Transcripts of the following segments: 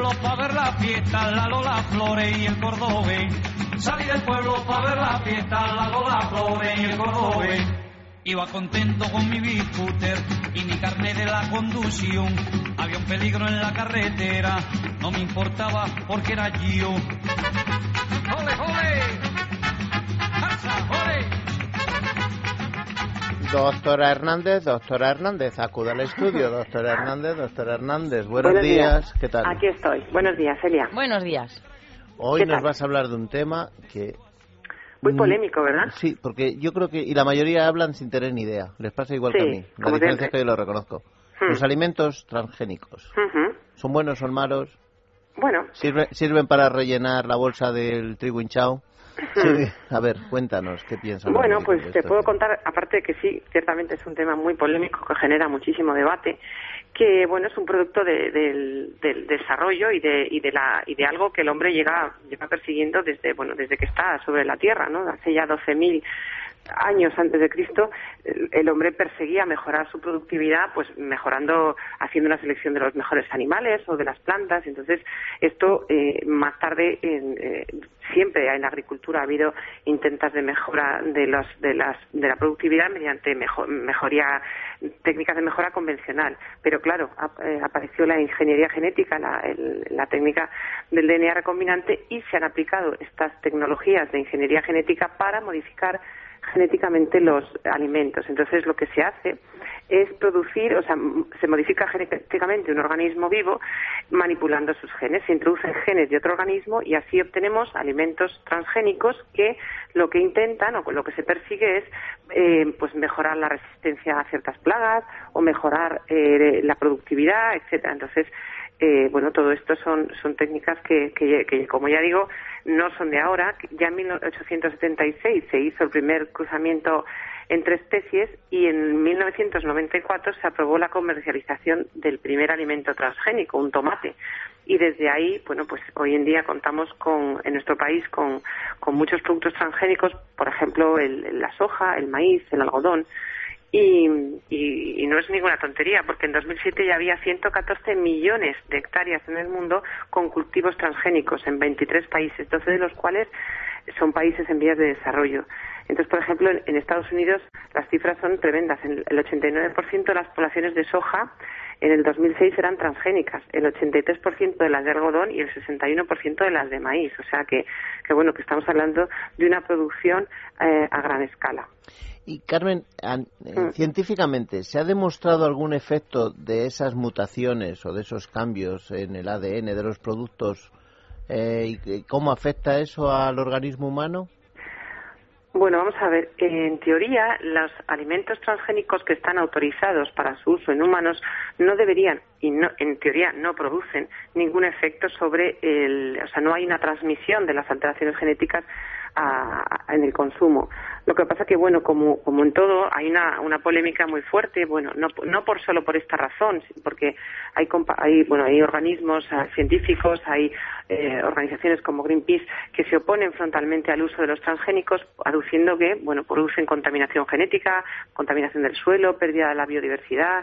pueblo para ver la fiesta, la Lola Flores y el cordobés. Salí del pueblo para ver la fiesta, la Lola Flores y el cordobés. Iba contento con mi scooter y mi carnet de la conducción. Había un peligro en la carretera, no me importaba porque era yo. ¡Ole, ole! ¡Alza, ole! Doctora Hernández, acuda al estudio. Doctora Hernández, buenos días. ¿Qué tal? Aquí estoy. Buenos días, Celia. Buenos días. Hoy nos vas a hablar de un tema que... Muy polémico, ¿verdad? Sí, porque yo creo que... Y la mayoría hablan sin tener ni idea. Les pasa igual que a mí. La diferencia es que yo lo reconozco. Los alimentos transgénicos. ¿Son buenos, son malos? Bueno. ¿Sirven para rellenar la bolsa del trigo hinchado? Sí. A ver, cuéntanos, ¿qué piensas? Bueno, pues te puedo contar, aparte de que sí, ciertamente es un tema muy polémico que genera muchísimo debate, que bueno, es un producto del desarrollo y de algo que el hombre lleva persiguiendo desde que está sobre la Tierra, ¿no? Hace ya 12.000 años antes de Cristo, el hombre perseguía mejorar su productividad, pues mejorando, haciendo una selección de los mejores animales o de las plantas. Entonces, esto más tarde siempre en la agricultura ha habido intentos de mejora de la productividad mediante técnicas de mejora convencional. Pero claro, apareció la ingeniería genética, la técnica del DNA recombinante, y se han aplicado estas tecnologías de ingeniería genética para modificar genéticamente los alimentos. Entonces lo que se hace es producir, o sea, se modifica genéticamente un organismo vivo manipulando sus genes, se introducen genes de otro organismo y así obtenemos alimentos transgénicos que lo que intentan o lo que se persigue es pues mejorar la resistencia a ciertas plagas o mejorar la productividad, etcétera. Entonces bueno, todo esto son técnicas que, como ya digo, no son de ahora. Ya en 1876 se hizo el primer cruzamiento entre especies y en 1994 se aprobó la comercialización del primer alimento transgénico, un tomate. Y desde ahí, bueno, pues hoy en día contamos en nuestro país con muchos productos transgénicos, por ejemplo, la soja, el maíz, el algodón. Y no es ninguna tontería, porque en 2007 ya había 114 millones de hectáreas en el mundo con cultivos transgénicos en 23 países, 12 de los cuales son países en vías de desarrollo. Entonces, por ejemplo, en Estados Unidos las cifras son tremendas. El 89% de las poblaciones de soja en el 2006 eran transgénicas, el 83% de las de algodón y el 61% de las de maíz. O sea que bueno, que estamos hablando de una producción a gran escala. Y Carmen, científicamente, ¿se ha demostrado algún efecto de esas mutaciones o de esos cambios en el ADN de los productos y cómo afecta eso al organismo humano? Bueno, vamos a ver. En teoría, los alimentos transgénicos que están autorizados para su uso en humanos no deberían, y no, en teoría no producen ningún efecto sobre o sea, no hay una transmisión de las alteraciones genéticas en el consumo. Lo que pasa que, bueno, como en todo, hay una polémica muy fuerte, bueno, no solo por esta razón, porque hay organismos científicos, hay organizaciones como Greenpeace que se oponen frontalmente al uso de los transgénicos, aduciendo que, bueno, producen contaminación genética, contaminación del suelo, pérdida de la biodiversidad,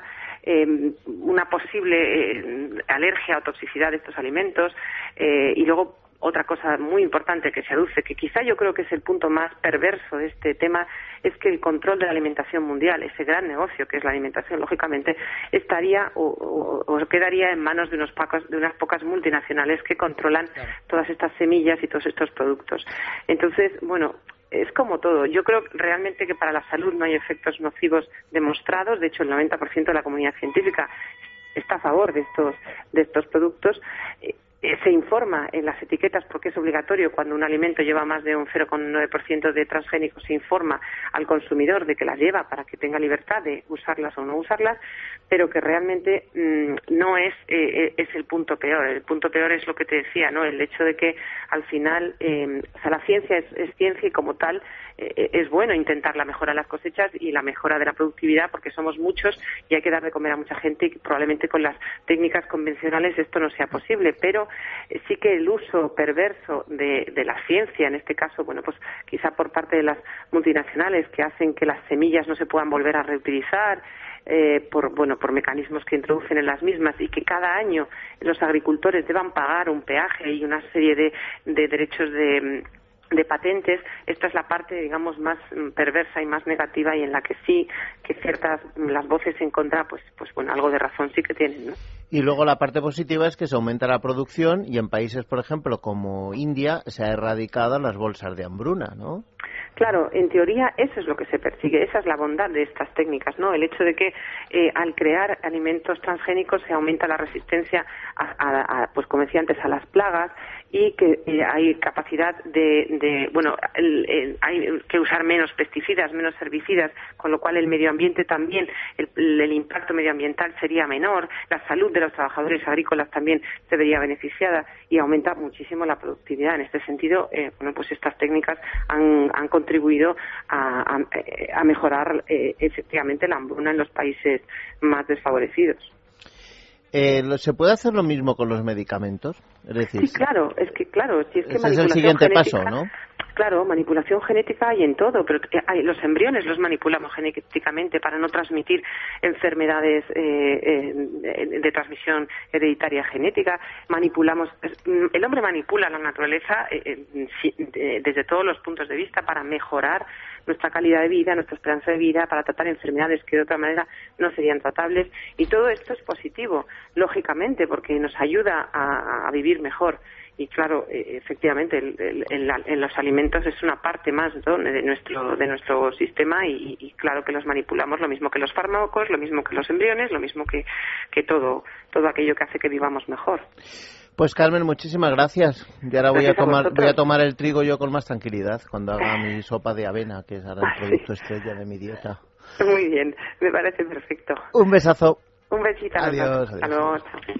una posible alergia o toxicidad de estos alimentos, y luego otra cosa muy importante que se aduce, que quizá yo creo que es el punto más perverso de este tema, es que el control de la alimentación mundial, ese gran negocio que es la alimentación, lógicamente, estaría o quedaría en manos de unas pocas multinacionales que controlan todas estas semillas y todos estos productos. Entonces, bueno, es como todo. Yo creo realmente que para la salud no hay efectos nocivos demostrados. De hecho, el 90% de la comunidad científica está a favor de estos productos. Se informa en las etiquetas, porque es obligatorio cuando un alimento lleva más de un 0,9% de transgénicos, se informa al consumidor de que las lleva para que tenga libertad de usarlas o no usarlas, pero que realmente no es el punto peor. El punto peor es lo que te decía, ¿no? El hecho de que al final, o sea, la ciencia es ciencia y como tal es bueno intentar la mejora de las cosechas y la mejora de la productividad, porque somos muchos y hay que dar de comer a mucha gente y probablemente con las técnicas convencionales esto no sea posible, pero sí que el uso perverso de la ciencia, en este caso, bueno, pues quizá por parte de las multinacionales que hacen que las semillas no se puedan volver a reutilizar, por mecanismos que introducen en las mismas, y que cada año los agricultores deban pagar un peaje y una serie de derechos de patentes. Esta es la parte, digamos, más perversa y más negativa, y en la que sí que las voces en contra, pues bueno, algo de razón sí que tienen, ¿no? Y luego la parte positiva es que se aumenta la producción, y en países, por ejemplo, como India, se ha erradicado las bolsas de hambruna, ¿no? Claro, en teoría eso es lo que se persigue, esa es la bondad de estas técnicas, ¿no? El hecho de que al crear alimentos transgénicos se aumenta la resistencia pues como decía antes, a las plagas, y que hay capacidad hay que usar menos pesticidas, menos herbicidas, con lo cual el medio ambiente también, el impacto medioambiental sería menor, la salud de los trabajadores agrícolas también se vería beneficiada, y aumenta muchísimo la productividad. En este sentido, pues estas técnicas han contribuido a mejorar efectivamente la hambruna en los países más desfavorecidos. ¿Se puede hacer lo mismo con los medicamentos? Es decir, sí, claro, si es que ese es el siguiente paso, ¿no? Claro, manipulación genética hay en todo, pero los embriones los manipulamos genéticamente para no transmitir enfermedades de transmisión hereditaria genética. El hombre manipula la naturaleza desde todos los puntos de vista para mejorar nuestra calidad de vida, nuestra esperanza de vida, para tratar enfermedades que de otra manera no serían tratables. Y todo esto es positivo, lógicamente, porque nos ayuda a vivir mejor. Y claro, efectivamente, en los alimentos es una parte más, ¿no?, de nuestro sistema, y claro que los manipulamos, lo mismo que los fármacos, lo mismo que los embriones, lo mismo que todo aquello que hace que vivamos mejor. Pues Carmen, muchísimas gracias. Y ahora voy a tomar el trigo yo con más tranquilidad cuando haga mi sopa de avena, que es ahora el producto estrella de mi dieta. Muy bien, me parece perfecto. Un besazo. Un besito. Adiós. Hasta luego.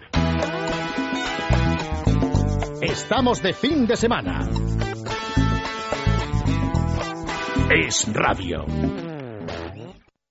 Estamos de fin de semana. Es Radio.